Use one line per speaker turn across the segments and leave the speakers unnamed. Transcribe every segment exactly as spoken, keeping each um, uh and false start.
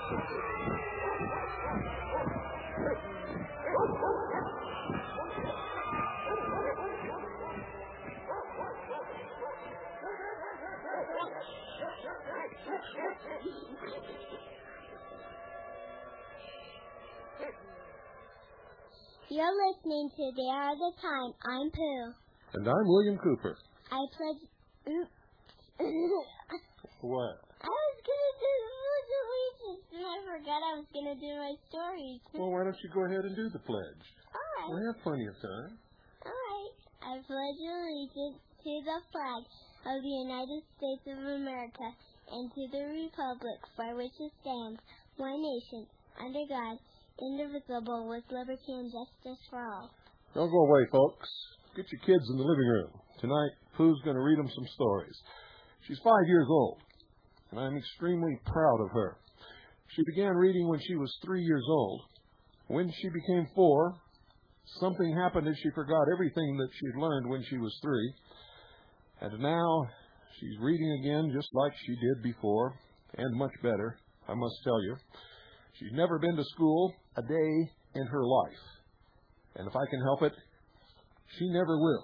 You're listening to There Are the Time. I'm Pooh.
And I'm William Cooper.
I pledge... Oops.
What?
I was going to do the Pledge of Allegiance, and I forgot I was going to do my stories.
Well, why don't you go ahead and do the pledge?
All right.
We have plenty of time.
All right. I pledge allegiance to the flag of the United States of America and to the republic for which it stands, one nation, under God, indivisible, with liberty and justice for all.
Don't go away, folks. Get your kids in the living room. Tonight, Pooh's going to read them some stories. She's five years old, and I'm extremely proud of her. She began reading when she was three years old. When she became four, something happened and she forgot everything that she'd learned when she was three. And now she's reading again just like she did before, and much better, I must tell you. She's never been to school a day in her life. And if I can help it, she never will.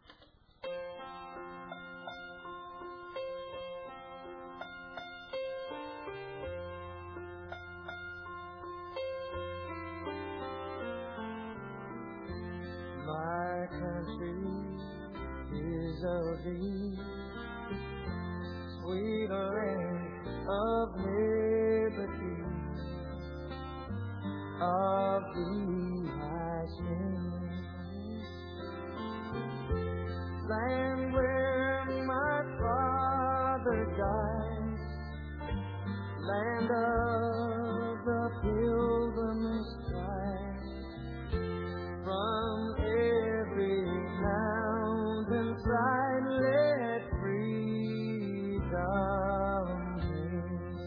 My country is of thee, sweet land of liberty. Of thee I sing, land where my father died, land of the pilgrim's pride. From every mountain side let freedom ring.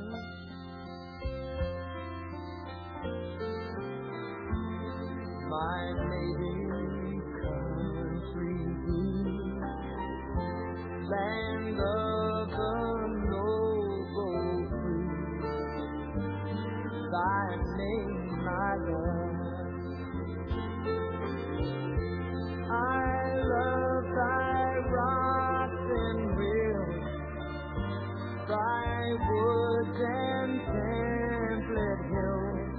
My native country blue, land of the noble free, thy name I love. I love thy rocks and rills, thy woods and template hills.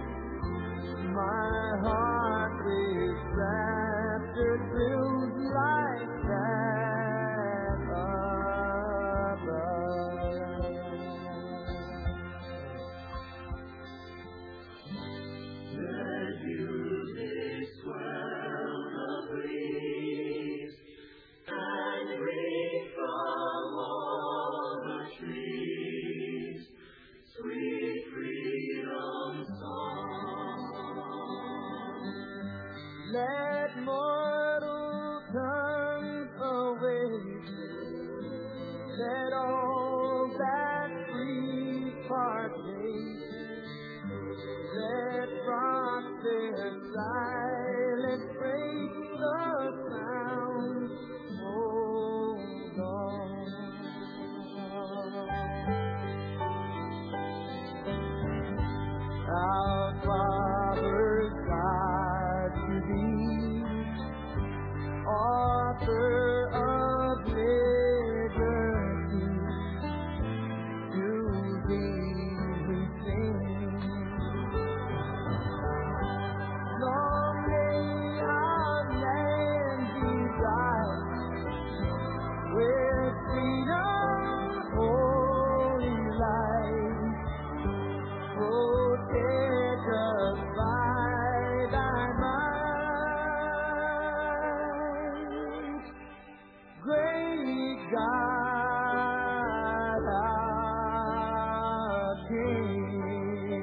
My heart with laughter thrills like that above. Let music swell the breeze and ring from all the trees sweet freedom song. Let mortal tongues awake, let all that free partake, let rocks their silent break the sound, hold on. Our Father God to thee, author of liberty, to thee we sing. Long may our land be bright with freedom, holy light. Protect us by thy might, great God, our King.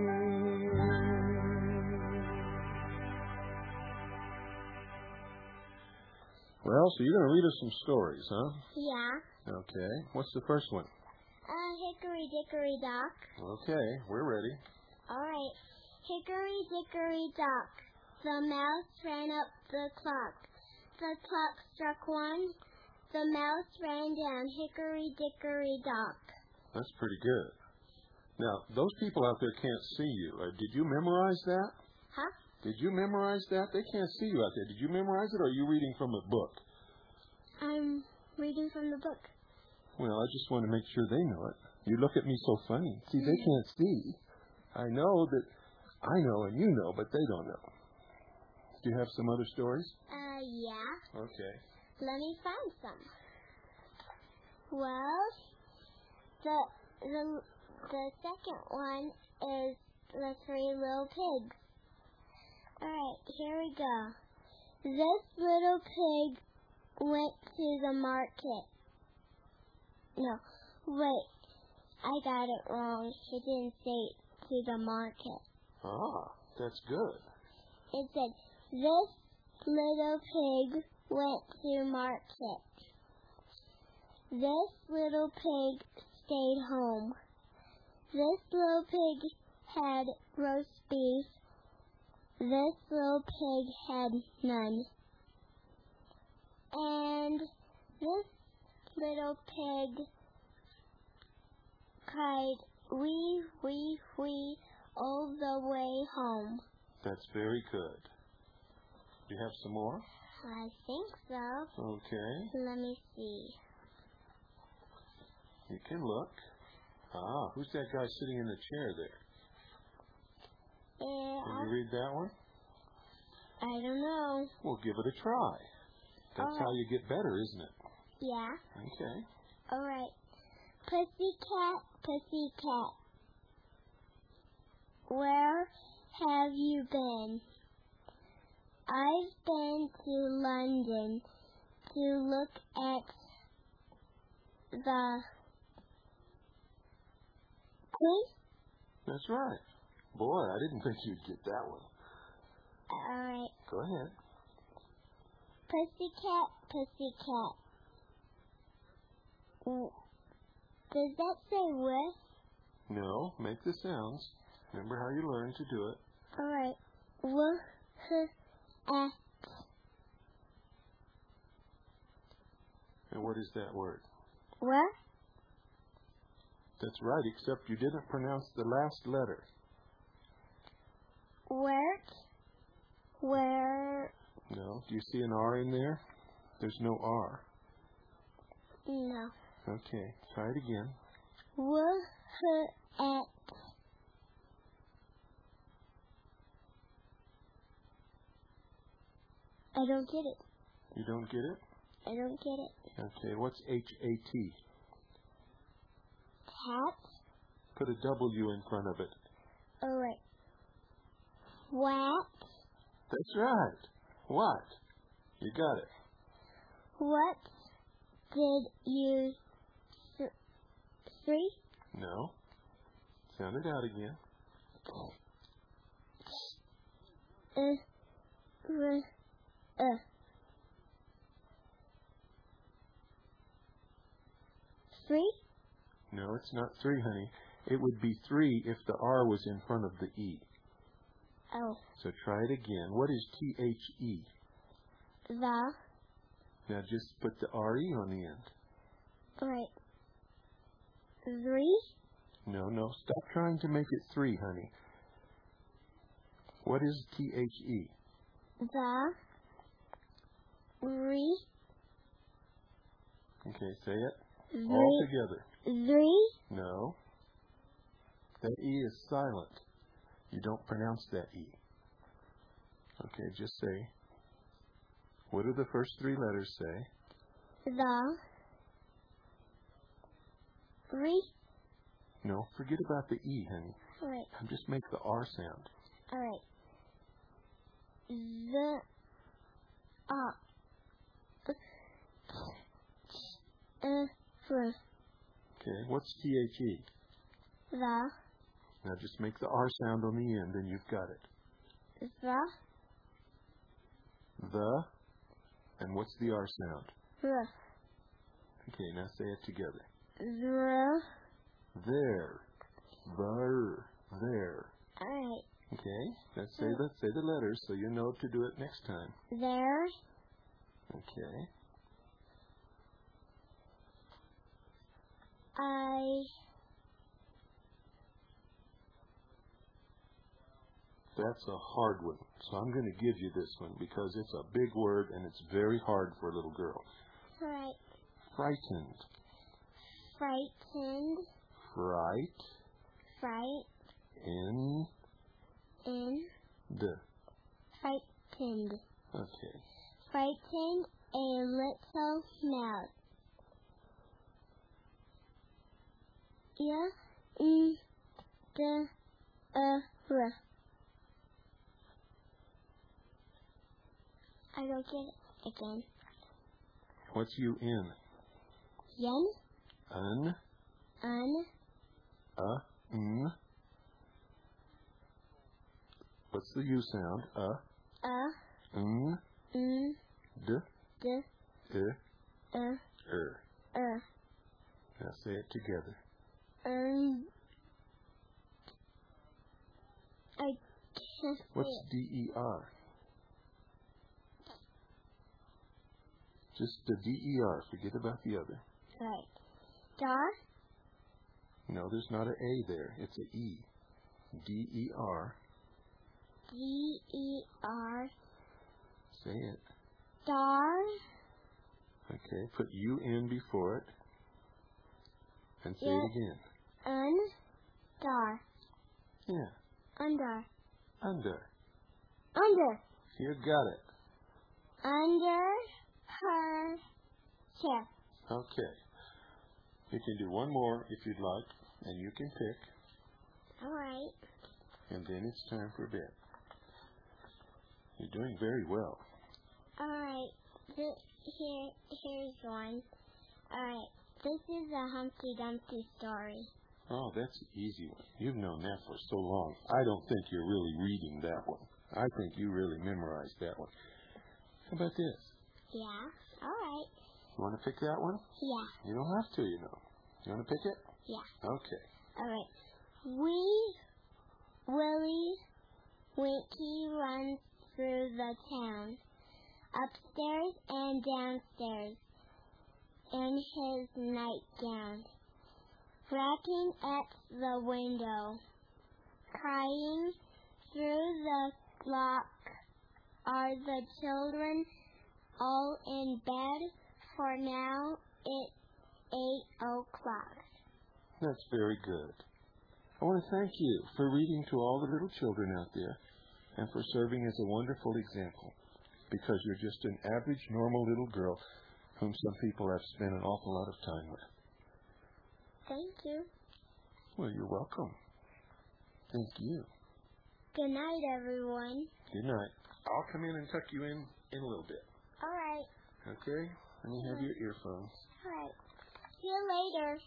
Well, so you're going to read us some stories, huh?
Yeah.
Okay. What's the first one?
Uh, Hickory Dickory Dock.
Okay, we're ready.
All right. Hickory Dickory Dock. The mouse ran up the clock. The clock struck one. The mouse ran down Hickory Dickory Dock.
That's pretty good. Now, those people out there can't see you. Uh, did you memorize that?
Huh?
Did you memorize that? They can't see you out there. Did you memorize it, or are you reading from a book?
I'm reading from the book.
Well, I just want to make sure they know it. You look at me so funny. See, they can't see. I know that I know and you know, but they don't know. Do you have some other stories?
Uh, yeah.
Okay.
Let me find some. Well, the the the second one is the Three Little Pigs. All right, here we go. This little pig went to the market. No, wait, I got it wrong. It didn't say to the market.
Ah, that's good.
It said, this little pig went to market. This little pig stayed home. This little pig had roast beef. This little pig had none. And this little pig cried, wee, wee, wee, all the way home.
That's very good. Do you have some more?
I think so.
Okay.
Let me see.
You can look. Ah, who's that guy sitting in the chair there?
Yeah,
Can you read that one?
I don't know.
Well, give it a try. That's
Oh.
how you get better, isn't it?
Yeah.
Okay.
All right. Pussycat, pussycat, where have you been? I've been to London to look at the Queen.
That's right. Boy, I didn't think you'd get that one.
All right.
Go ahead.
Pussycat, pussycat. W- Does that say with?
No, make the sounds. Remember how you learned to do it.
All right. W h at.
And what is that word?
Where?
That's right, except you didn't pronounce the last letter.
Where? Where?
No. Do you see an R in there? There's no R.
No.
Okay, try it again.
W h at. I don't get it.
You don't get it?
I don't get it.
Okay, what's H A T?
Hat?
Put a W in front of it.
All right. What?
That's right. What? You got it.
What did you th- three?
No. Sound it out again.
Uh, r, uh. Three?
No, it's not three, honey. It would be three if the R was in front of the E.
Oh.
So try it again. What is T H E?
The.
Now just put the R E on the end.
All right. Three?
No, no. Stop trying to make it three, honey. What is T H E?
The. Re.
Okay, say it.
Three.
All together.
Three?
No. That E is silent. You don't pronounce that E. Okay, just say. What do the first three letters say?
The. Re.
No, forget about the E, honey.
All right.
And just make the R sound.
All right. The. Uh. Uh. For.
Okay, what's T H E?
The.
Now just make the R sound on the end and you've got it.
The.
The. And what's the R sound?
R.
Okay, now say it together.
The.
There. There. There.
All right.
Okay, let's say let's say the letters so you know to do it next time.
There.
Okay.
I.
that's a hard one. So I'm going to give you this one because it's a big word and it's very hard for a little girl.
Fright.
Frightened.
Frightened.
Fright.
Fright.
In.
In.
The.
Frightened.
Okay.
Frightened a little mouse. Yeah. Mm. The. Uh. R. I don't get it again.
What's you in?
Yen.
Un.
Un.
Uh. N. What's the U sound? Uh.
Uh.
N.
N.
D.
D.
I.
Uh.
Er.
Uh.
Now say it together.
Um. I can't.
What's D E R? Just the D E R. Forget about the other.
Right. Dar.
No, there's not an A there. It's an E. D E R.
D E R.
Say it.
Dar.
Okay, put U in before it. And say
Yeah.
it again.
Un. Dar.
Yeah.
Under.
Under.
Under.
You got it.
Under her chair.
Okay. You can do one more if you'd like, and you can pick,
All right.
and then it's time for bed. You're doing very well.
All right. Th- here, here's one. All right. This is a Humpty Dumpty story.
Oh, that's an easy one. You've known that for so long. I don't think you're really reading that one. I think you really memorized that one. How about this?
Yeah. All right.
You want to pick that one?
Yeah.
You don't have to, you know. You want to pick it?
Yeah.
Okay.
All right. Wee Willie Winky runs through the town, upstairs and downstairs, in his nightgown, rapping at the window, crying through the lock. Are the children all in bed? For now it's eight o'clock.
That's very good. I want to thank you for reading to all the little children out there and for serving as a wonderful example, because you're just an average, normal little girl whom some people have spent an awful lot of time with.
Thank you.
Well, you're welcome. Thank you.
Good night, everyone.
Good night. I'll come in and tuck you in in a little bit.
All right.
Okay? Let me have your earphones.
All right. See you later.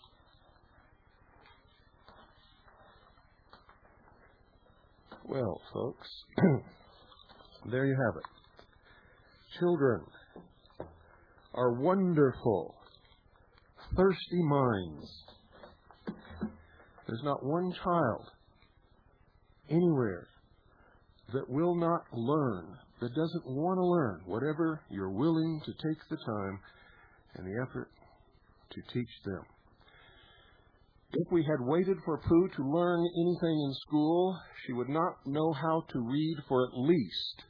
Well, folks, there you have it. Children are wonderful, thirsty minds. There's not one child anywhere that will not learn, that doesn't want to learn, whatever you're willing to take the time and the effort to teach them. If we had waited for Pooh to learn anything in school, she would not know how to read for at least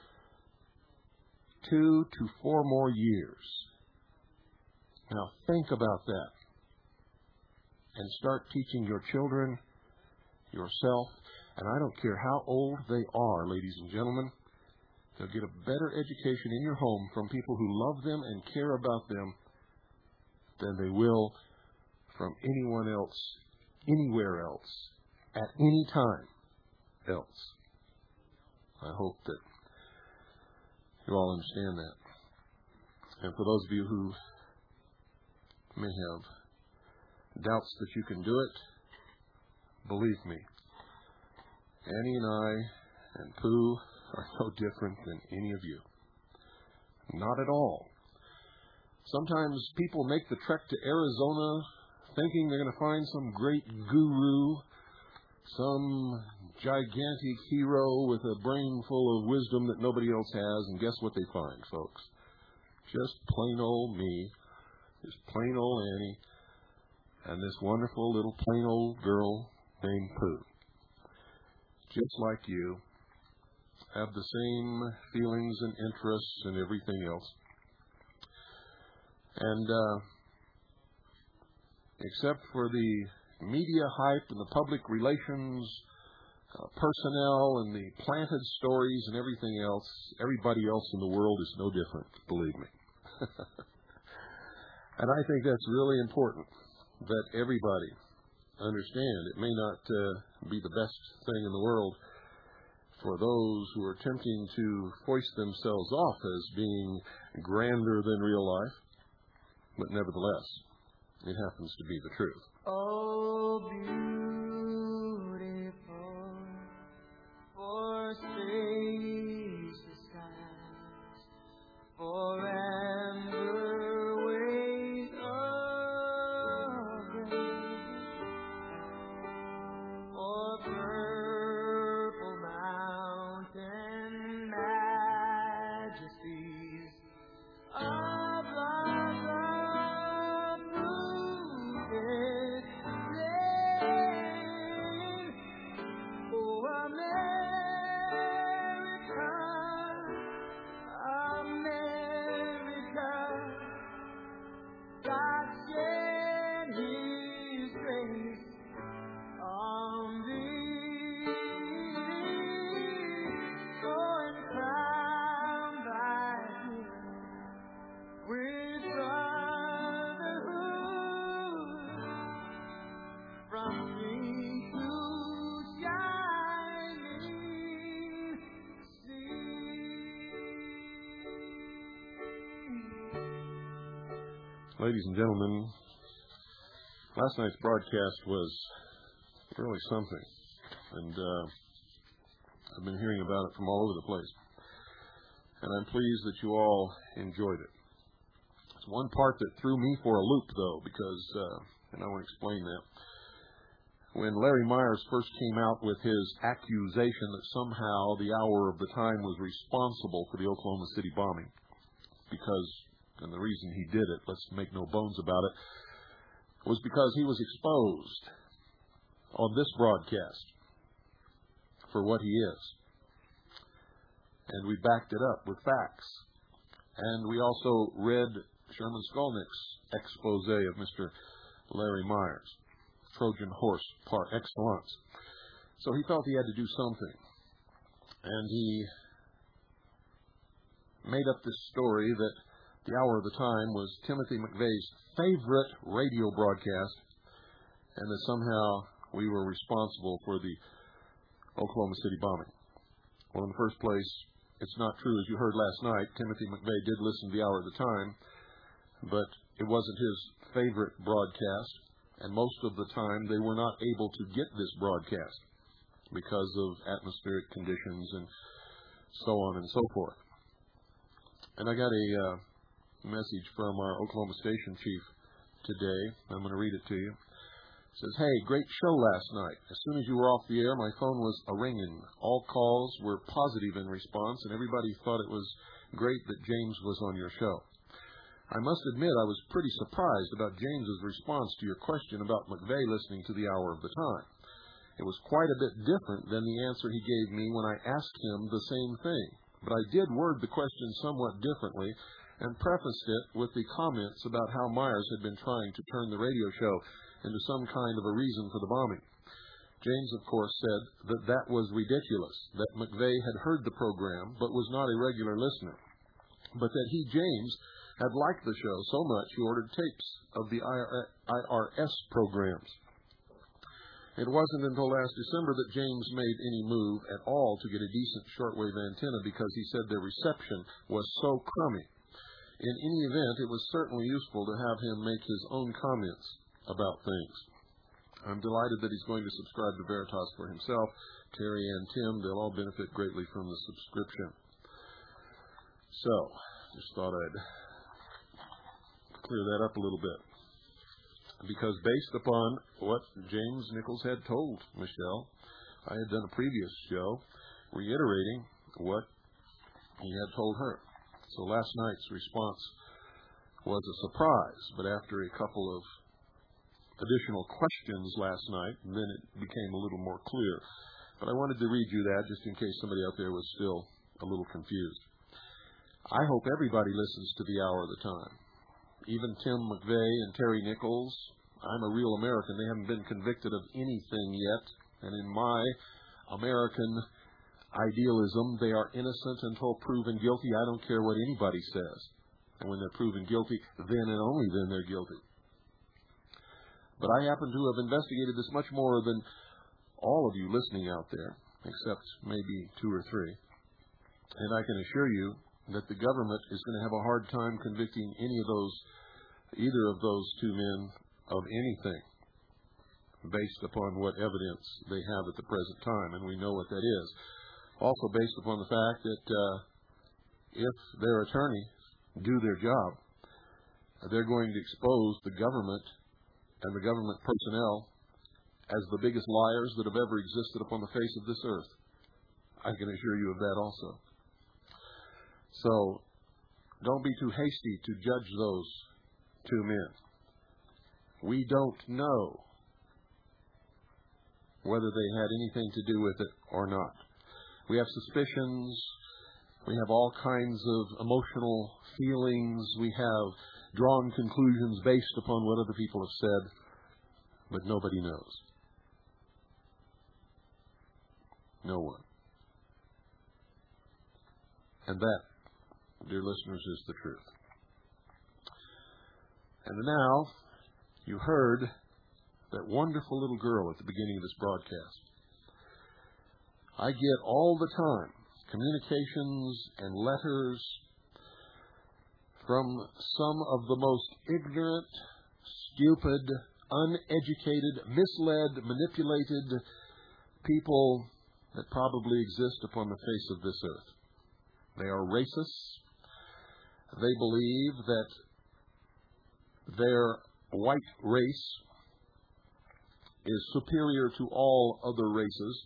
two to four more years. Now think about that and start teaching your children, yourself, and I don't care how old they are, ladies and gentlemen, they'll get a better education in your home from people who love them and care about them than they will from anyone else, anywhere else, at any time else. I hope that you all understand that. And for those of you who may have doubts that you can do it, believe me, Annie and I and Pooh are no different than any of you. Not at all. Sometimes people make the trek to Arizona thinking they're going to find some great guru, some gigantic hero with a brain full of wisdom that nobody else has, and guess what they find, folks? Just plain old me, just plain old Annie, and this wonderful little plain old girl named Pooh. Just like you, have the same feelings and interests and everything else. And uh, except for the media hype and the public relations uh, personnel and the planted stories and everything else, everybody else in the world is no different, believe me. And I think that's really important that everybody understand. It may not uh, be the best thing in the world for those who are attempting to foist themselves off as being grander than real life, but nevertheless, it happens to be the truth.
Oh, beautiful for spacious skies, for amber ways of grace, for purple mountain majesties of love's uprooted plain. Oh, America, America, God shed His grace on thee, oh, and crown thy King with brotherhood from sea to shining sea.
Ladies and gentlemen, last night's broadcast was really something, and uh, I've been hearing about it from all over the place, and I'm pleased that you all enjoyed it. There's one part that threw me for a loop, though, because, uh, and I want to explain that. When Larry Myers first came out with his accusation that somehow the Hour of the Time was responsible for the Oklahoma City bombing, because, and the reason he did it, let's make no bones about it, was because he was exposed on this broadcast for what he is. And we backed it up with facts. And we also read Sherman Skolnick's expose of Mister Larry Myers, Trojan horse par excellence. So he felt he had to do something. And he made up this story that the Hour of the Time was Timothy McVeigh's favorite radio broadcast, and that somehow we were responsible for the Oklahoma City bombing. Well, in the first place, it's not true. As you heard last night, Timothy McVeigh did listen to the Hour of the Time, but it wasn't his favorite broadcast, and most of the time they were not able to get this broadcast because of atmospheric conditions and so on and so forth. And I got a uh, message from our Oklahoma station chief today. I'm going to read it to you. It says, "Hey, great show last night. As soon as you were off the air, my phone was a-ringing. All calls were positive in response, and everybody thought it was great that James was on your show. I must admit I was pretty surprised about James's response to your question about McVeigh listening to the Hour of the Time. It was quite a bit different than the answer he gave me when I asked him the same thing. But I did word the question somewhat differently and prefaced it with the comments about how Myers had been trying to turn the radio show into some kind of a reason for the bombing. James, of course, said that that was ridiculous, that McVeigh had heard the program but was not a regular listener, but that he, James, had liked the show so much he ordered tapes of the I R S programs. It wasn't until last December that James made any move at all to get a decent shortwave antenna because he said their reception was so crummy. In any event, it was certainly useful to have him make his own comments about things. I'm delighted that he's going to subscribe to Veritas for himself. Terry and Tim, they'll all benefit greatly from the subscription. So, just thought I'd clear that up a little bit. Because based upon what James Nichols had told Michelle, I had done a previous show reiterating what he had told her. So last night's response was a surprise, but after a couple of additional questions last night, then it became a little more clear. But I wanted to read you that just in case somebody out there was still a little confused. I hope everybody listens to the Hour of the Time. Even Tim McVeigh and Terry Nichols. I'm a real American. They haven't been convicted of anything yet. And in my American idealism, they are innocent until proven guilty. I don't care what anybody says. And when they're proven guilty, then and only then they're guilty. But I happen to have investigated this much more than all of you listening out there, except maybe two or three. And I can assure you that the government is going to have a hard time convicting any of those, either of those two men of anything based upon what evidence they have at the present time, and we know what that is. Also based upon the fact that uh, if their attorneys do their job, they're going to expose the government and the government personnel as the biggest liars that have ever existed upon the face of this earth. I can assure you of that also. So, don't be too hasty to judge those two men. We don't know whether they had anything to do with it or not. We have suspicions. We have all kinds of emotional feelings. We have drawn conclusions based upon what other people have said, but nobody knows. No one. And that, dear listeners, is the truth. And now, you heard that wonderful little girl at the beginning of this broadcast. I get all the time communications and letters from some of the most ignorant, stupid, uneducated, misled, manipulated people that probably exist upon the face of this earth. They are racists. They believe that their white race is superior to all other races.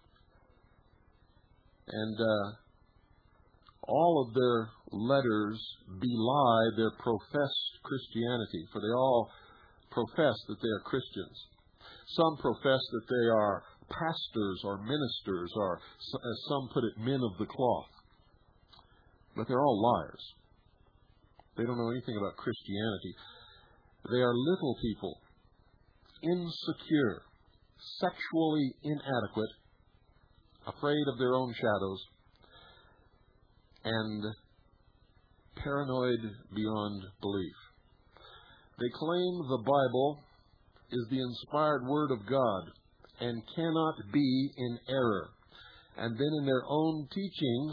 And uh, all of their letters belie their professed Christianity, for they all profess that they are Christians. Some profess that they are pastors or ministers, or, as some put it, men of the cloth. But they're all liars. They don't know anything about Christianity. They are little people, insecure, sexually inadequate, afraid of their own shadows, and paranoid beyond belief. They claim the Bible is the inspired Word of God and cannot be in error. And then in their own teachings,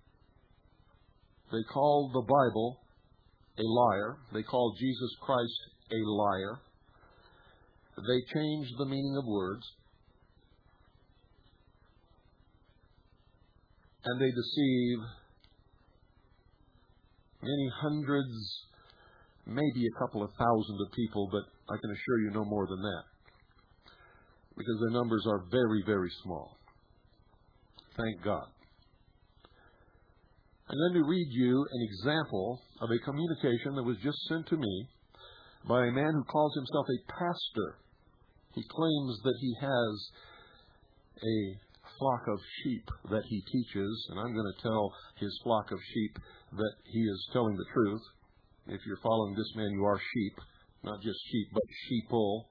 they call the Bible a liar. They call Jesus Christ a liar. They change the meaning of words. And they deceive many hundreds, maybe a couple of thousand of people, but I can assure you no more than that, because their numbers are very, very small. Thank God. I'm going to read you an example of a communication that was just sent to me by a man who calls himself a pastor. He claims that he has a flock of sheep that he teaches, and I'm going to tell his flock of sheep that he is telling the truth. If you're following this man, you are sheep, not just sheep, but sheeple.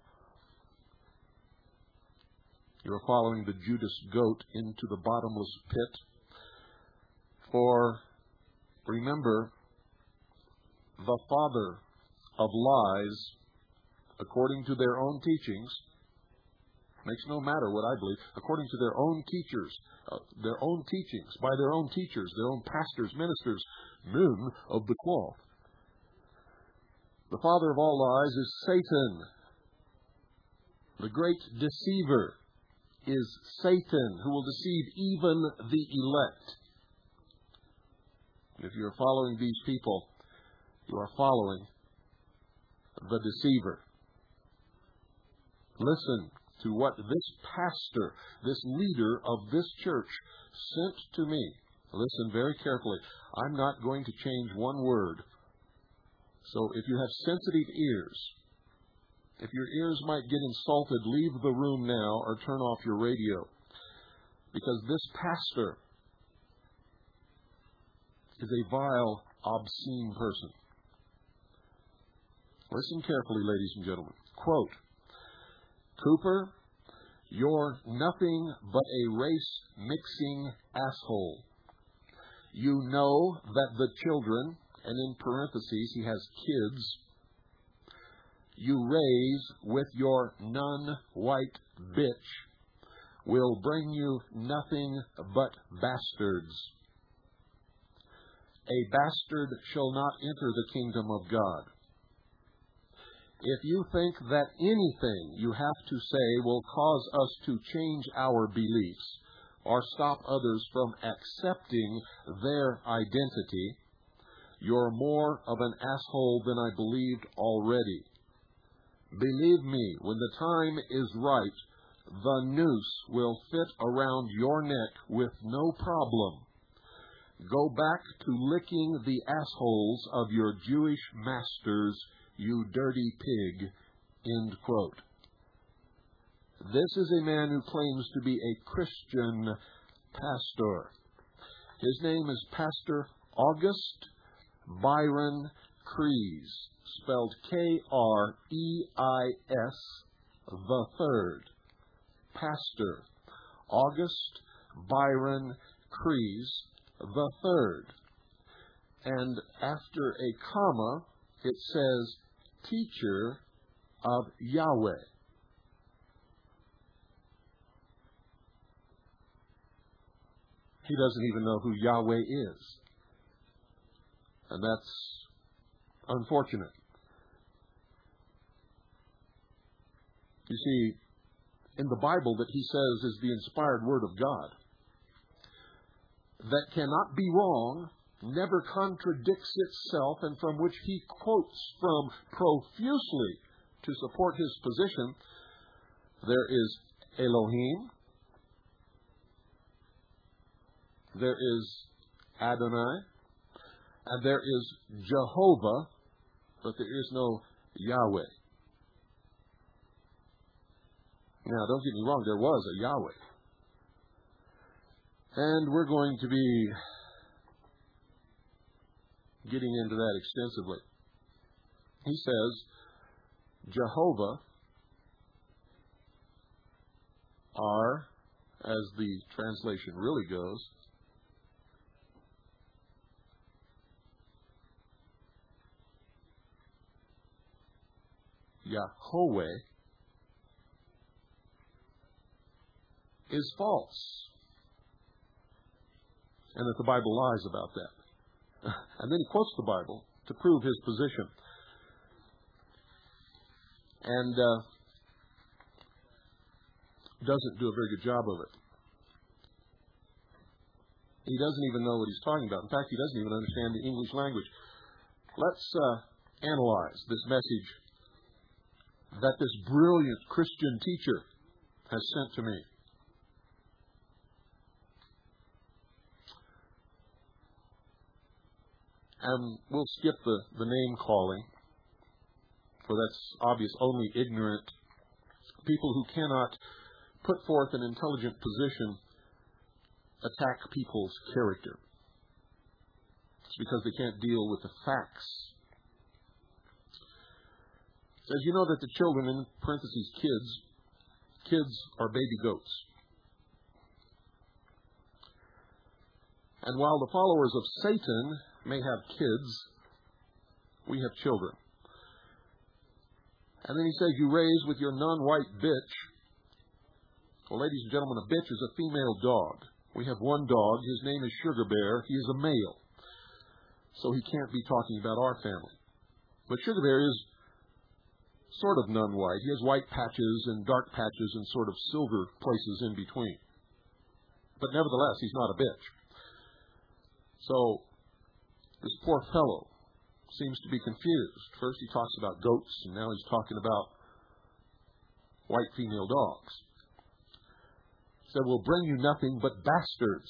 You're following the Judas goat into the bottomless pit. For, remember, the father of lies, according to their own teachings, makes no matter what I believe, according to their own teachers, uh, their own teachings, by their own teachers, their own pastors, ministers, men of the cloth. The father of all lies is Satan. The great deceiver is Satan, who will deceive even the elect. If you're following these people, you are following the deceiver. Listen to what this pastor, this leader of this church, sent to me. Listen very carefully. I'm not going to change one word. So if you have sensitive ears, if your ears might get insulted, leave the room now or turn off your radio. because this pastor is a vile, obscene person. Listen carefully, ladies and gentlemen. Quote, Cooper, you're nothing but a race-mixing asshole. You know that the children, and in parentheses he has kids, you raise with your non-white bitch will bring you nothing but bastards. A bastard shall not enter the kingdom of God. If you think that anything you have to say will cause us to change our beliefs or stop others from accepting their identity, you're more of an asshole than I believed already. Believe me, when the time is right, the noose will fit around your neck with no problem. Go back to licking the assholes of your Jewish masters, you dirty pig. End quote. This is a man who claims to be a Christian pastor. His name is Pastor August Byron Kreis, spelled K R E I S, the third. Pastor August Byron Kreis, the third. And after a comma, it says, teacher of Yahweh. He doesn't even know who Yahweh is. And that's unfortunate. You see, in the Bible that he says is the inspired Word of God, that cannot be wrong, never contradicts itself, and from which he quotes from profusely to support his position, there is Elohim, there is Adonai, and there is Jehovah, but there is no Yahweh. Now, don't get me wrong, there was a Yahweh. And we're going to be getting into that extensively. He says, Jehovah, are, as the translation really goes, Yahweh, is false. And that the Bible lies about that. And then he quotes the Bible to prove his position. And uh, doesn't do a very good job of it. He doesn't even know what he's talking about. In fact, he doesn't even understand the English language. Let's uh, analyze this message that this brilliant Christian teacher has sent to me. And we'll skip the, the name calling, for that's obvious. Only ignorant people who cannot put forth an intelligent position attack people's character. It's because they can't deal with the facts. It says, you know that the children, in parentheses, kids, kids are baby goats. And while the followers of Satan may have kids, we have children. And then he says, you raise with your non-white bitch. Well, ladies and gentlemen, a bitch is a female dog. We have one dog. His name is Sugar Bear. He is a male. So he can't be talking about our family. But Sugar Bear is sort of non-white. He has white patches and dark patches and sort of silver places in between. But nevertheless, he's not a bitch. So this poor fellow seems to be confused. First he talks about goats, and now he's talking about white female dogs. He said, we'll bring you nothing but bastards.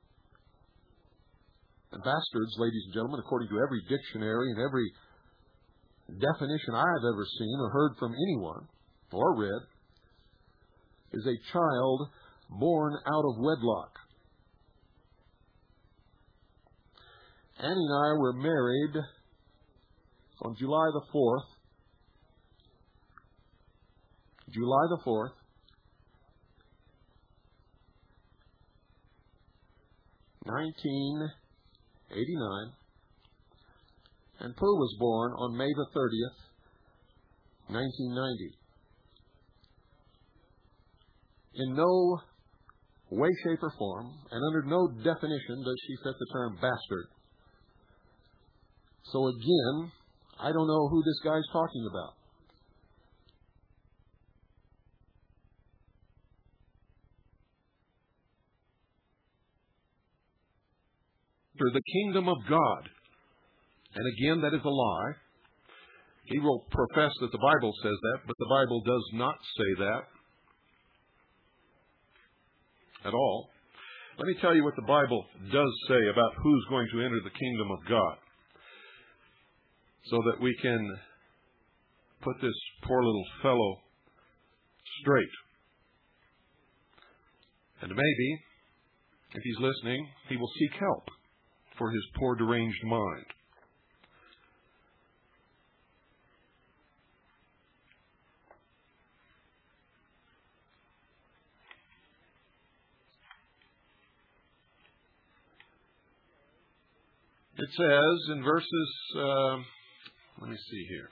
And bastards, ladies and gentlemen, according to every dictionary and every definition I've ever seen or heard from anyone or read, is a child born out of wedlock. Annie and I were married on July the fourth, July the fourth, nineteen eighty-nine, and Pooh was born on May the thirtieth, nineteen ninety. In no way, shape, or form, and under no definition does she fit the term bastard. So again, I don't know who this guy's talking about. The kingdom of God. And again, that is a lie. He will profess that the Bible says that, but the Bible does not say that at all. Let me tell you what the Bible does say about who's going to enter the kingdom of God, so that we can put this poor little fellow straight. And maybe, if he's listening, he will seek help for his poor deranged mind. It says in verses, uh, let me see here,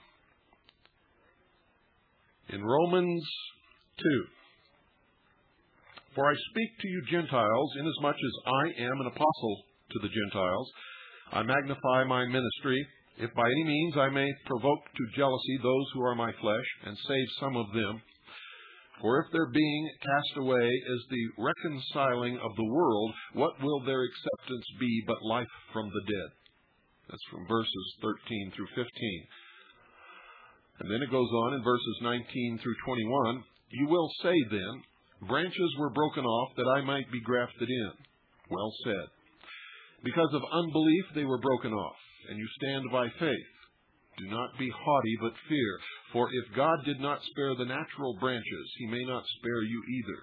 in Romans two, "For I speak to you Gentiles, inasmuch as I am an apostle to the Gentiles. I magnify my ministry, if by any means I may provoke to jealousy those who are my flesh, and save some of them. For if their being cast away is the reconciling of the world, what will their acceptance be but life from the dead?" That's from verses thirteen through fifteen. And then it goes on in verses nineteen through twenty-one, "You will say then, branches were broken off that I might be grafted in. Well said. Because of unbelief they were broken off, and you stand by faith. Do not be haughty, but fear. For if God did not spare the natural branches, he may not spare you either."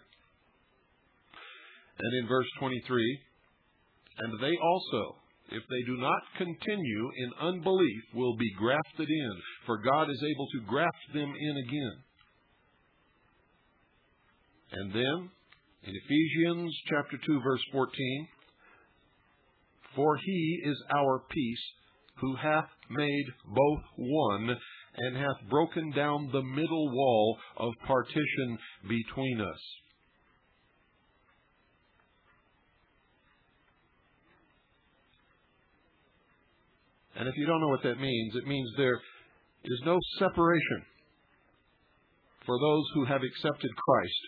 And in verse twenty-three, "And they also, if they do not continue in unbelief, will be grafted in, for God is able to graft them in again." And then, in Ephesians chapter two, verse fourteen, "For he is our peace, who hath made both one, and hath broken down the middle wall of partition between us." And if you don't know what that means, it means there is no separation for those who have accepted Christ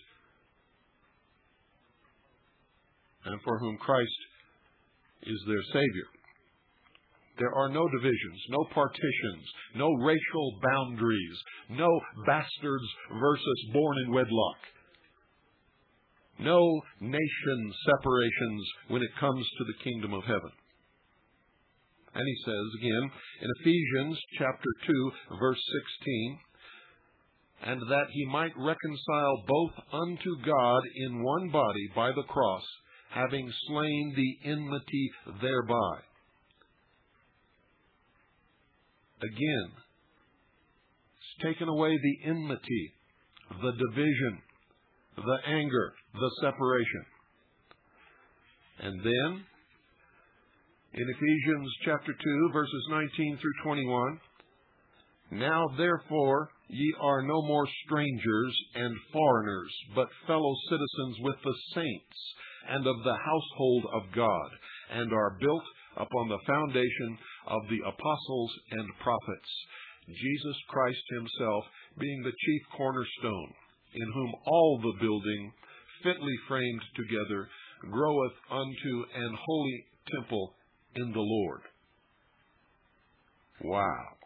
and for whom Christ is their Savior. There are no divisions, no partitions, no racial boundaries, no bastards versus born in wedlock, no nation separations when it comes to the kingdom of heaven. And he says again in Ephesians chapter two, verse sixteen, "And that he might reconcile both unto God in one body by the cross, having slain the enmity thereby." Again, it's taken away the enmity, the division, the anger, the separation. And then, in Ephesians chapter two, verses nineteen through twenty-one, "Now therefore ye are no more strangers and foreigners, but fellow citizens with the saints, and of the household of God, and are built upon the foundation of the apostles and prophets, Jesus Christ himself being the chief cornerstone, in whom all the building, fitly framed together, groweth unto an holy temple in the Lord." Wow.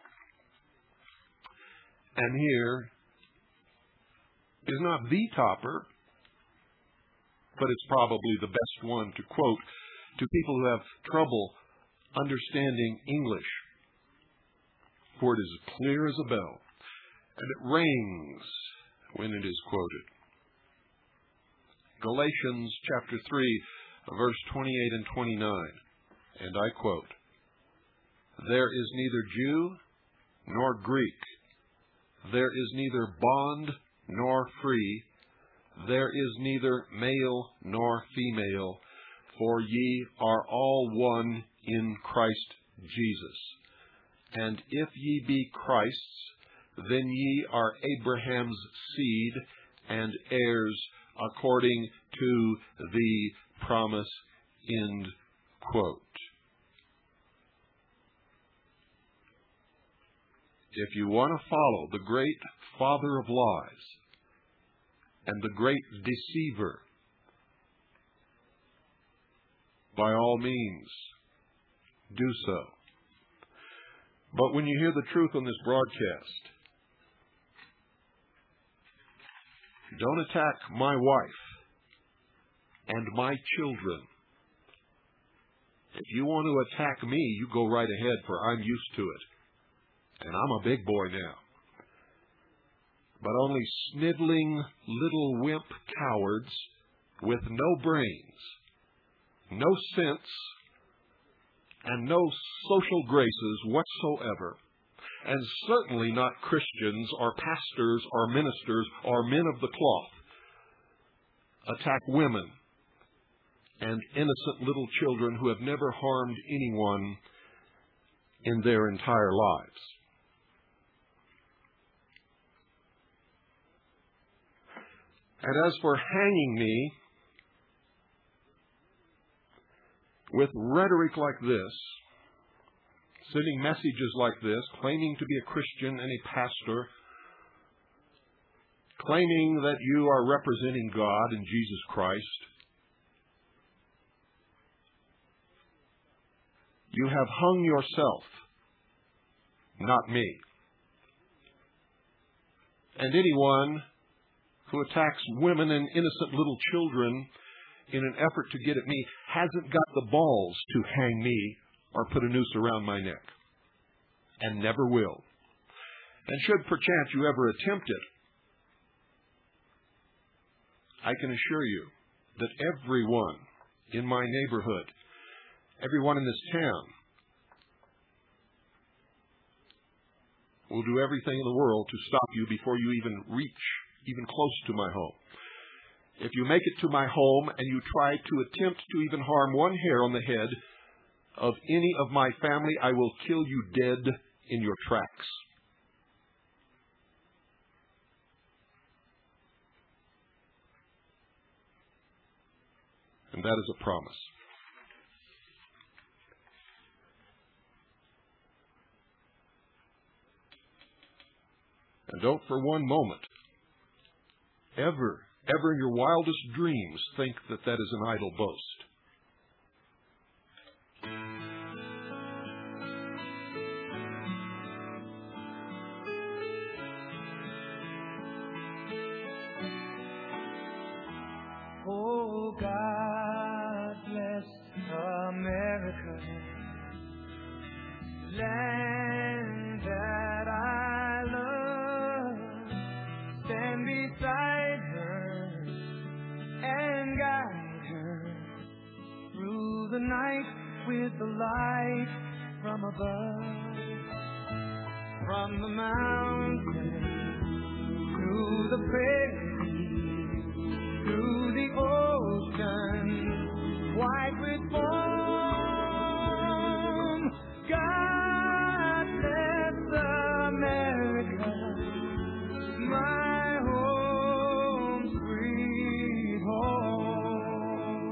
And here is not the topper, but it's probably the best one to quote to people who have trouble understanding English. For it is clear as a bell, and it rings when it is quoted. Galatians chapter three, verse twenty-eight and twenty-nine. And I quote, "There is neither Jew nor Greek. There is neither bond nor free. There is neither male nor female, for ye are all one in Christ Jesus. And if ye be Christ's, then ye are Abraham's seed and heirs according to the promise." End quote. If you want to follow the great father of lies and the great deceiver, by all means, do so. But when you hear the truth on this broadcast, don't attack my wife and my children. If you want to attack me, you go right ahead, for I'm used to it. And I'm a big boy now. But only sniveling little wimp cowards with no brains, no sense, and no social graces whatsoever, and certainly not Christians or pastors or ministers or men of the cloth, attack women and innocent little children who have never harmed anyone in their entire lives. And as for hanging me with rhetoric like this, sending messages like this, claiming to be a Christian and a pastor, claiming that you are representing God and Jesus Christ, you have hung yourself, not me. And anyone who attacks women and innocent little children in an effort to get at me hasn't got the balls to hang me or put a noose around my neck, and never will. And should perchance you ever attempt it, I can assure you that everyone in my neighborhood, everyone in this town, will do everything in the world to stop you before you even reach even close to my home. If you make it to my home and you try to attempt to even harm one hair on the head of any of my family, I will kill you dead in your tracks. And that is a promise. And don't for one moment ever, ever in your wildest dreams think that that is an idle boast.
Oh, God bless America, land that I love. Stand beside her and guide her through the night with the light from above. From the mountains to the prairie, through the ocean, white with foam. God bless America, my home, sweet home.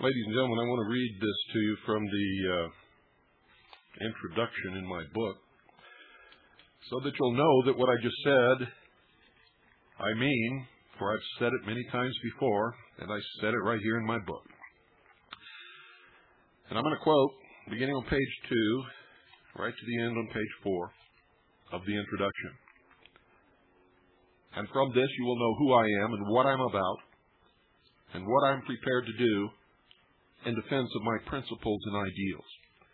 Ladies and gentlemen, I want to read this to you from the uh, introduction in my book so that you'll know that what I just said, I mean, for I've said it many times before, and I said it right here in my book. And I'm going to quote, beginning on page two, right to the end on page four of the introduction. And from this you will know who I am and what I'm about and what I'm prepared to do in defense of my principles and ideals.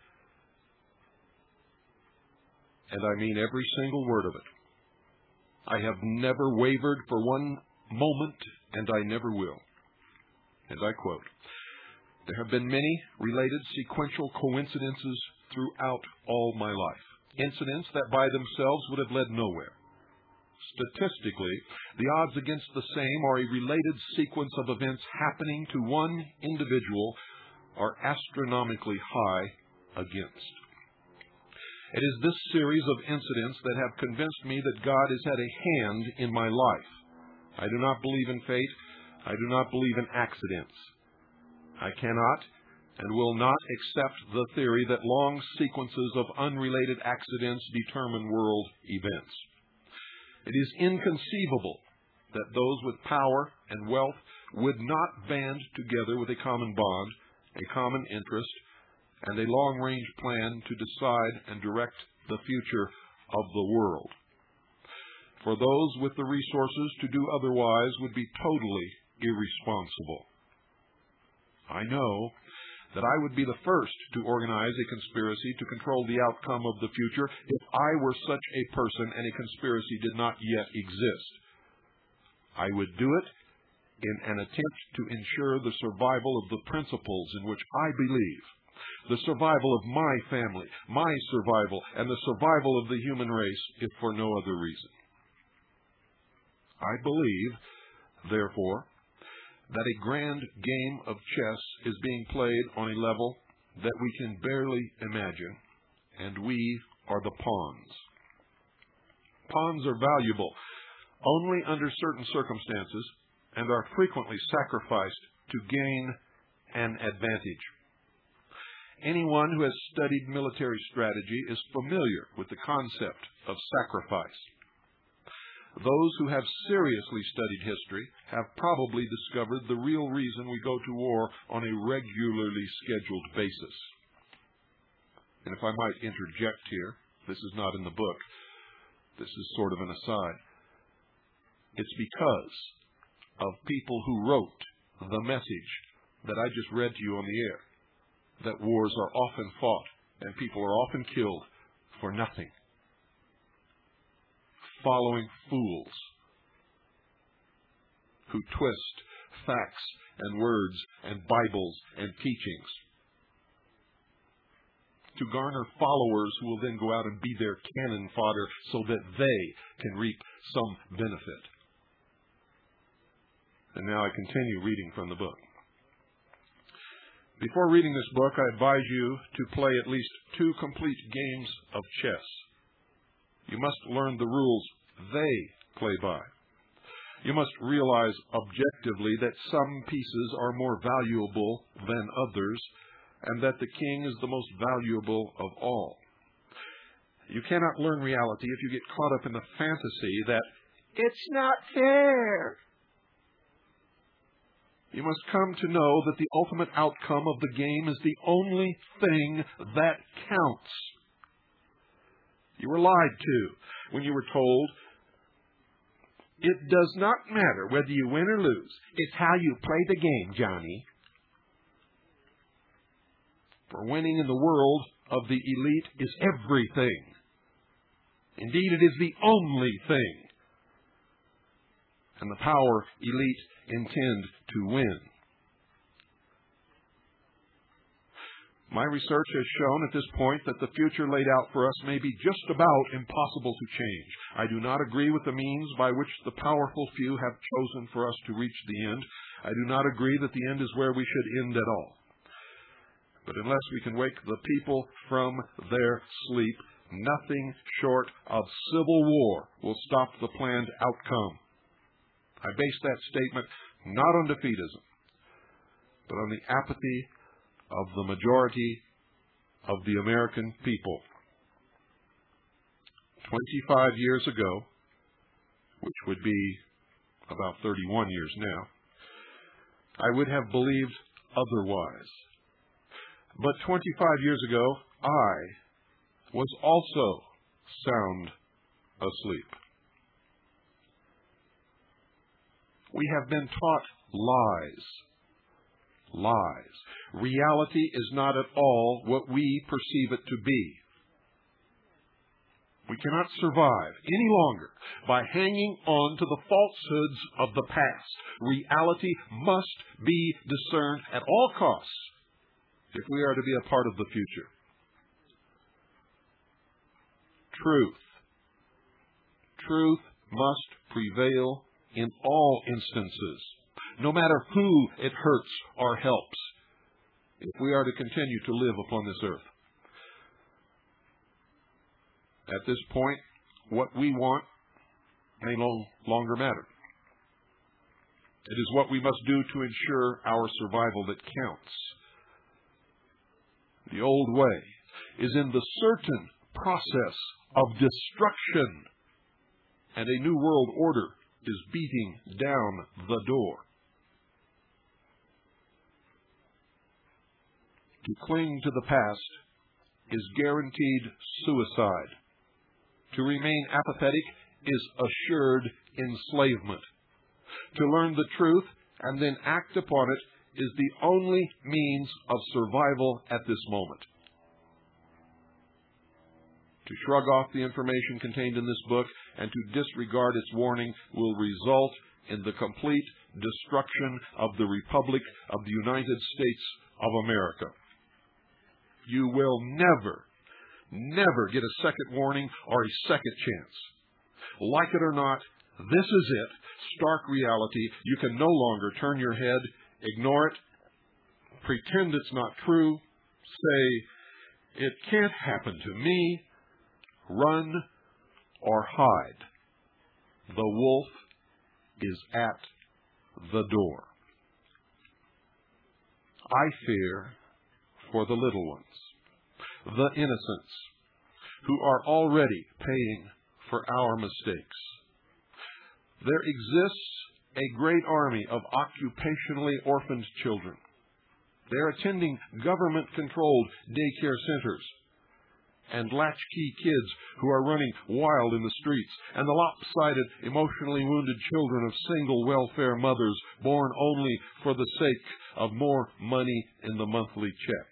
And I mean every single word of it. I have never wavered for one moment, and I never will. And I quote, there have been many related sequential coincidences throughout all my life. Incidents that by themselves would have led nowhere. Statistically, the odds against the same or a related sequence of events happening to one individual are astronomically high against. It is this series of incidents that have convinced me that God has had a hand in my life. I do not believe in fate. I do not believe in accidents. I cannot and will not accept the theory that long sequences of unrelated accidents determine world events. It is inconceivable that those with power and wealth would not band together with a common bond, a common interest, and a long-range plan to decide and direct the future of the world. For those with the resources to do otherwise would be totally irresponsible. I know that I would be the first to organize a conspiracy to control the outcome of the future if I were such a person and a conspiracy did not yet exist. I would do it in an attempt to ensure the survival of the principles in which I believe, the survival of my family, my survival, and the survival of the human race, if for no other reason. I believe, therefore, that a grand game of chess is being played on a level that we can barely imagine, and we are the pawns. Pawns are valuable only under certain circumstances and are frequently sacrificed to gain an advantage. Anyone who has studied military strategy is familiar with the concept of sacrifice. Those who have seriously studied history have probably discovered the real reason we go to war on a regularly scheduled basis. And if I might interject here, this is not in the book. This is sort of an aside. It's because of people who wrote the message that I just read to you on the air, that wars are often fought and people are often killed for nothing. Following fools who twist facts and words and Bibles and teachings to garner followers who will then go out and be their cannon fodder so that they can reap some benefit. And now I continue reading from the book. Before reading this book, I advise you to play at least two complete games of chess. You must learn the rules they play by. You must realize objectively that some pieces are more valuable than others, and that the king is the most valuable of all. You cannot learn reality if you get caught up in the fantasy that it's not fair. You must come to know that the ultimate outcome of the game is the only thing that counts. You were lied to when you were told, it does not matter whether you win or lose. It's how you play the game, Johnny. For winning in the world of the elite is everything. Indeed, it is the only thing. And the power elite intend to win. My research has shown at this point that the future laid out for us may be just about impossible to change. I do not agree with the means by which the powerful few have chosen for us to reach the end. I do not agree that the end is where we should end at all. But unless we can wake the people from their sleep, nothing short of civil war will stop the planned outcome. I base that statement not on defeatism, but on the apathy of the majority of the American people. Twenty-five years ago, which would be about thirty-one years now, I would have believed otherwise. But twenty-five years ago, I was also sound asleep. We have been taught lies. Lies. Reality is not at all what we perceive it to be. We cannot survive any longer by hanging on to the falsehoods of the past. Reality must be discerned at all costs if we are to be a part of the future. Truth. Truth must prevail in all instances, no matter who it hurts or helps, if we are to continue to live upon this earth. At this point, what we want may no longer matter. It is what we must do to ensure our survival that counts. The old way is in the certain process of destruction, and a new world order is beating down the door. To cling to the past is guaranteed suicide. To remain apathetic is assured enslavement. To learn the truth and then act upon it is the only means of survival at this moment. To shrug off the information contained in this book and to disregard its warning will result in the complete destruction of the Republic of the United States of America. You will never, never get a second warning or a second chance. Like it or not, this is it. Stark reality. You can no longer turn your head, ignore it, pretend it's not true, say, it can't happen to me, run or hide. The wolf is at the door. I fear for the little ones, the innocents, who are already paying for our mistakes. There exists a great army of occupationally orphaned children. They are attending government-controlled daycare centers and latchkey kids who are running wild in the streets, and the lopsided, emotionally wounded children of single welfare mothers born only for the sake of more money in the monthly check.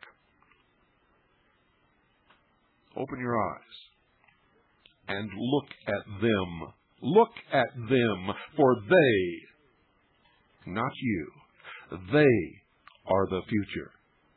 Open your eyes and look at them. Look at them, for they, not you, they are the future.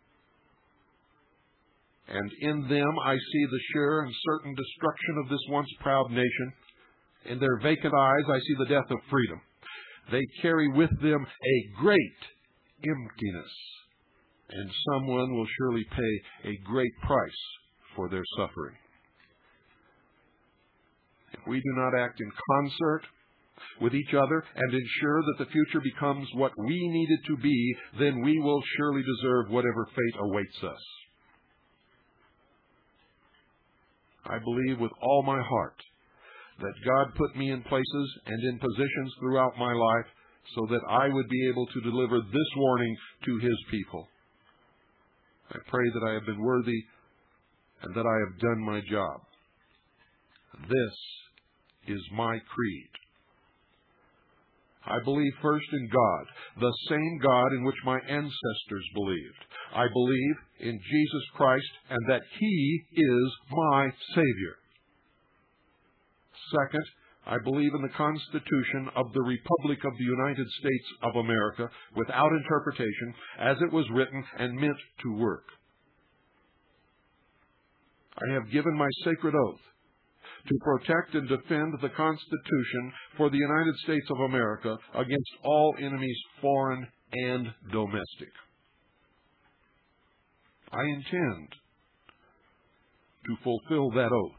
And in them I see the sure and certain destruction of this once proud nation. In their vacant eyes I see the death of freedom. They carry with them a great emptiness, and someone will surely pay a great price for their suffering. If we do not act in concert with each other and ensure that the future becomes what we need it to be, then we will surely deserve whatever fate awaits us. I believe with all my heart that God put me in places and in positions throughout my life so that I would be able to deliver this warning to His people. I pray that I have been worthy and that I have done my job. This is my creed. I believe first in God, the same God in which my ancestors believed. I believe in Jesus Christ and that He is my Savior. Second, I believe in the Constitution of the Republic of the United States of America without interpretation, as it was written and meant to work. I have given my sacred oath to protect and defend the Constitution for the United States of America against all enemies, foreign and domestic. I intend to fulfill that oath.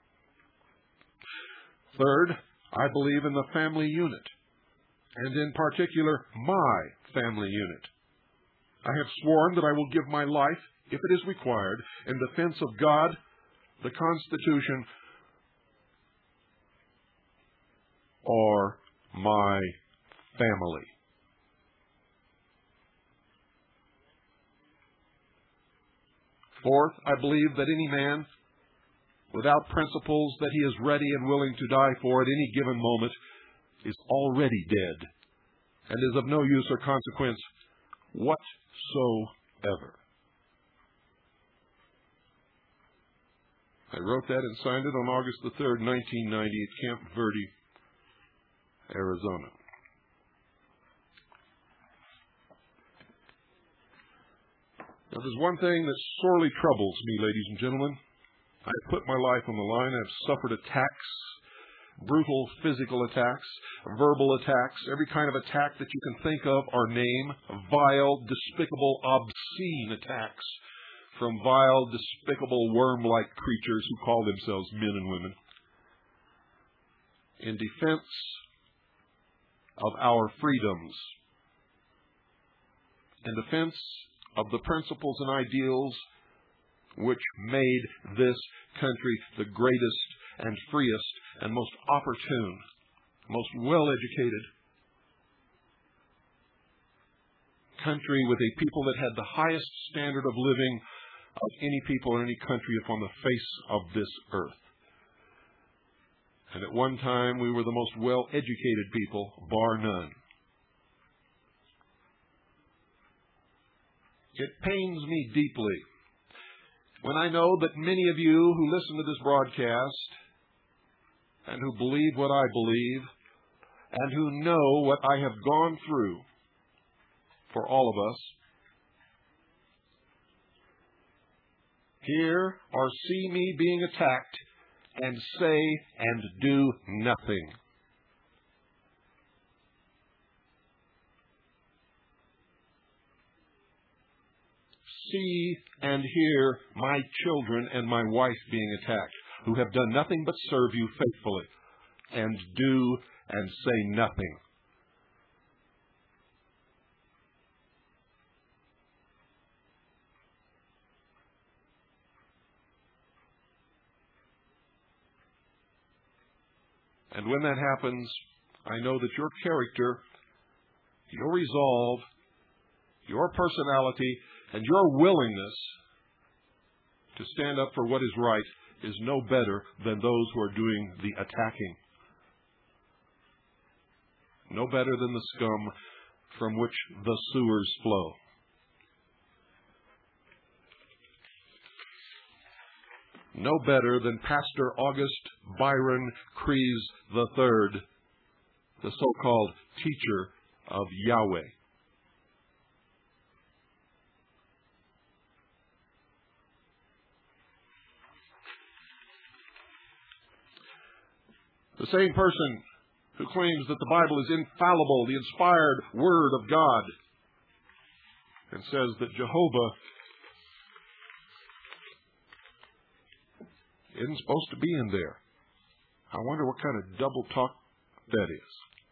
Third, I believe in the family unit, and in particular, my family unit. I have sworn that I will give my life, if it is required, in defense of God, the Constitution, or my family. Fourth, I believe that any man without principles that he is ready and willing to die for at any given moment is already dead and is of no use or consequence whatsoever. I wrote that and signed it on August the third, nineteen ninety at Camp Verde, Arizona. Now, there's one thing that sorely troubles me, ladies and gentlemen. I have put my life on the line. I have suffered attacks, brutal physical attacks, verbal attacks, every kind of attack that you can think of or name, vile, despicable, obscene attacks from vile, despicable, worm-like creatures who call themselves men and women. In defense of our freedoms, in defense of the principles and ideals which made this country the greatest and freest and most opportune, most well-educated country with a people that had the highest standard of living of any people in any country upon the face of this earth. And at one time, we were the most well-educated people, bar none. It pains me deeply when I know that many of you who listen to this broadcast and who believe what I believe and who know what I have gone through for all of us, hear or see me being attacked and say and do nothing. See and hear my children and my wife being attacked, who have done nothing but serve you faithfully, and do and say nothing. And when that happens, I know that your character, your resolve, your personality, and your willingness to stand up for what is right is no better than those who are doing the attacking. No better than the scum from which the sewers flow. No better than Pastor August Byron Crees the third, the so-called teacher of Yahweh. The same person who claims that the Bible is infallible, the inspired Word of God, and says that Jehovah isn't supposed to be in there. I wonder what kind of double talk that is.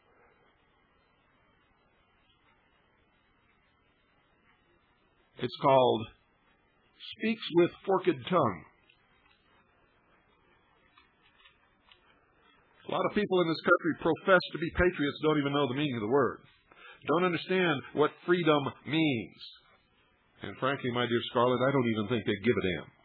It's called Speaks with Forked Tongue. A lot of people in this country profess to be patriots, don't even know the meaning of the word, don't understand what freedom means. And frankly, my dear Scarlett, I don't even think they give a damn.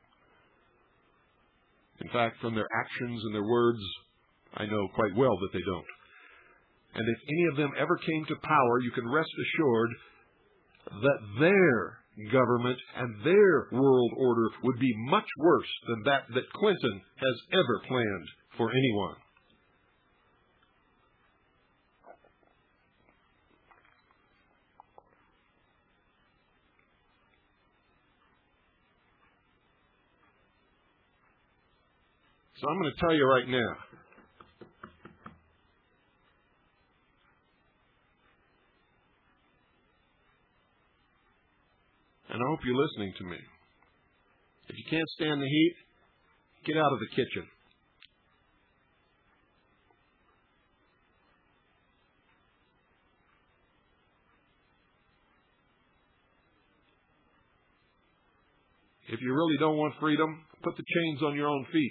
In fact, from their actions and their words, I know quite well that they don't. And if any of them ever came to power, you can rest assured that their government and their world order would be much worse than that that Clinton has ever planned for anyone. So I'm going to tell you right now, and I hope you're listening to me. If you can't stand the heat, get out of the kitchen. really don't want freedom, put the chains on your own feet.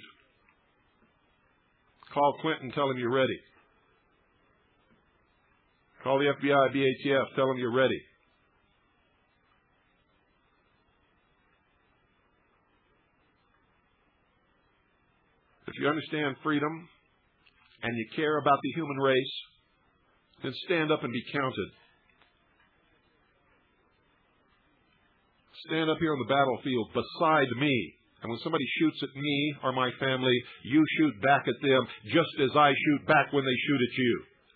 Call Clinton, tell him you're ready. Call the F B I, B A T F, tell them you're ready. If you understand freedom and you care about the human race, then stand up and be counted. Stand up here on the battlefield beside me. And when somebody shoots at me or my family, you shoot back at them just as I shoot back when they shoot at you.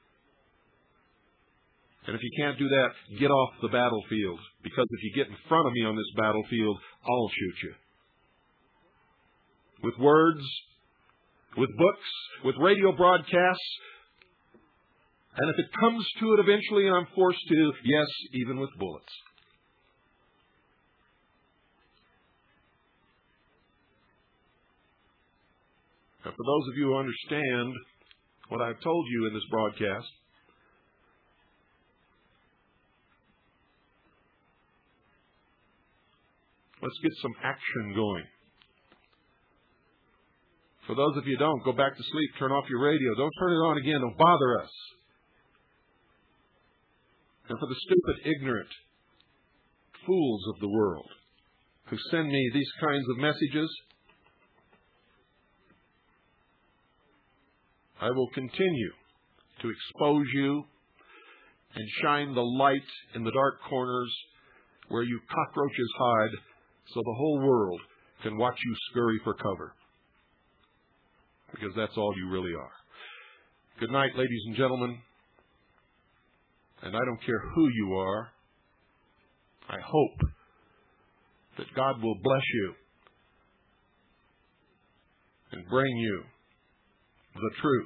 And if you can't do that, get off the battlefield. Because if you get in front of me on this battlefield, I'll shoot you. With words, with books, with radio broadcasts. And if it comes to it eventually and I'm forced to, yes, even with bullets. Now, for those of you who understand what I've told you in this broadcast, let's get some action going. For those of you who don't, go back to sleep, turn off your radio. Don't turn it on again. Don't bother us. And for the stupid, ignorant fools of the world who send me these kinds of messages, I will continue to expose you and shine the light in the dark corners where you cockroaches hide so the whole world can watch you scurry for cover. Because that's all you really are. Good night, ladies and gentlemen. And I don't care who you are. I hope that God will bless you and bring you the truth.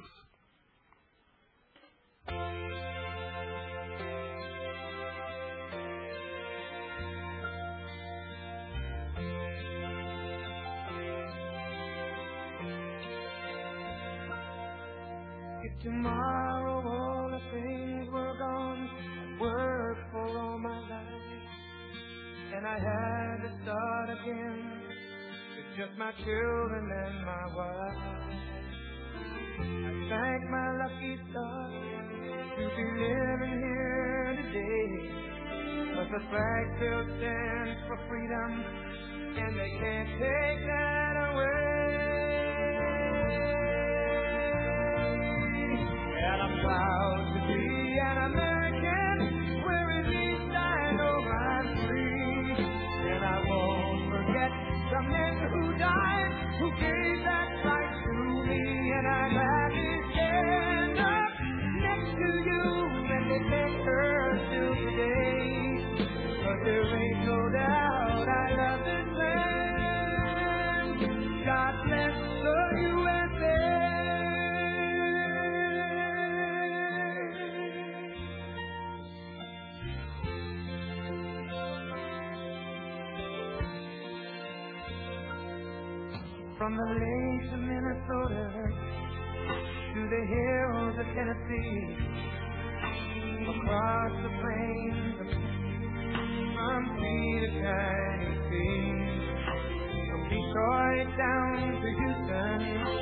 If tomorrow all the things were gone, worked for all my life, and I had to start again with just my children and my wife. I thank my lucky stars to be living here today. But the flag still stands for freedom, and they can't take that away. And I'm proud to be an American, where at least I know I'm free. And I won't forget the men who died, who gave that right to me. And I'm happy to stand up next to you and defend her still today. But there ain't no doubt I love this land. God bless the U S A. From the lakes of Minnesota to the hills of Tennessee, across the plains of from sea to shining sea, from Detroit down to Houston,